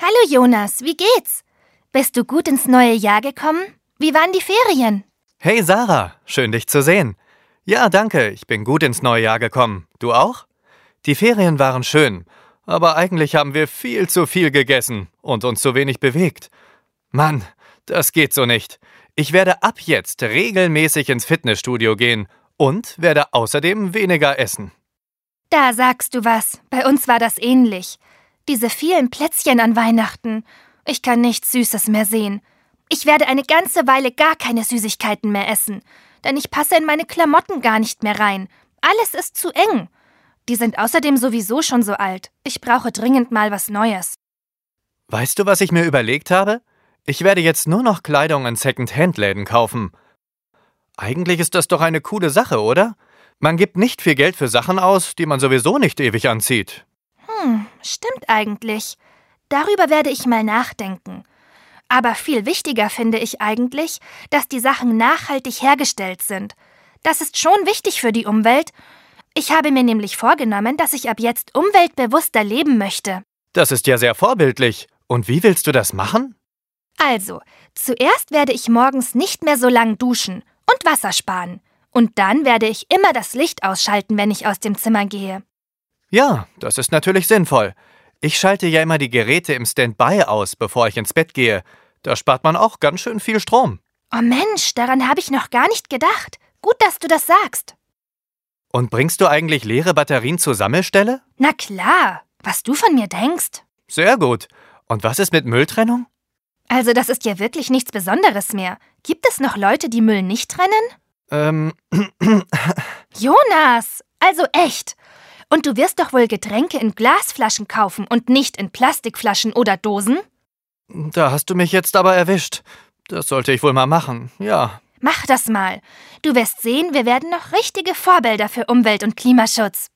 Hallo Jonas, wie geht's? Bist du gut ins neue Jahr gekommen? Wie waren die Ferien? Hey Sarah, schön dich zu sehen. Ja, danke, ich bin gut ins neue Jahr gekommen. Du auch? Die Ferien waren schön, aber eigentlich haben wir viel zu viel gegessen und uns zu wenig bewegt. Mann, das geht so nicht. Ich werde ab jetzt regelmäßig ins Fitnessstudio gehen und werde außerdem weniger essen. Da sagst du was. Bei uns war das ähnlich. Diese vielen Plätzchen an Weihnachten. Ich kann nichts Süßes mehr sehen. Ich werde eine ganze Weile gar keine Süßigkeiten mehr essen, denn ich passe in meine Klamotten gar nicht mehr rein. Alles ist zu eng. Die sind außerdem sowieso schon so alt. Ich brauche dringend mal was Neues. Weißt du, was ich mir überlegt habe? Ich werde jetzt nur noch Kleidung in Second-Hand-Läden kaufen. Eigentlich ist das doch eine coole Sache, oder? Man gibt nicht viel Geld für Sachen aus, die man sowieso nicht ewig anzieht. Stimmt eigentlich. Darüber werde ich mal nachdenken. Aber viel wichtiger finde ich eigentlich, dass die Sachen nachhaltig hergestellt sind. Das ist schon wichtig für die Umwelt. Ich habe mir nämlich vorgenommen, dass ich ab jetzt umweltbewusster leben möchte. Das ist ja sehr vorbildlich. Und wie willst du das machen? Also, zuerst werde ich morgens nicht mehr so lang duschen und Wasser sparen. Und dann werde ich immer das Licht ausschalten, wenn ich aus dem Zimmer gehe. Ja, das ist natürlich sinnvoll. Ich schalte ja immer die Geräte im Standby aus, bevor ich ins Bett gehe. Da spart man auch ganz schön viel Strom. Oh Mensch, daran habe ich noch gar nicht gedacht. Gut, dass du das sagst. Und bringst du eigentlich leere Batterien zur Sammelstelle? Na klar, was du von mir denkst. Sehr gut. Und was ist mit Mülltrennung? Also das ist ja wirklich nichts Besonderes mehr. Gibt es noch Leute, die Müll nicht trennen? Jonas, also echt. Und du wirst doch wohl Getränke in Glasflaschen kaufen und nicht in Plastikflaschen oder Dosen? Da hast du mich jetzt aber erwischt. Das sollte ich wohl mal machen, ja. Mach das mal. Du wirst sehen, wir werden noch richtige Vorbilder für Umwelt- und Klimaschutz.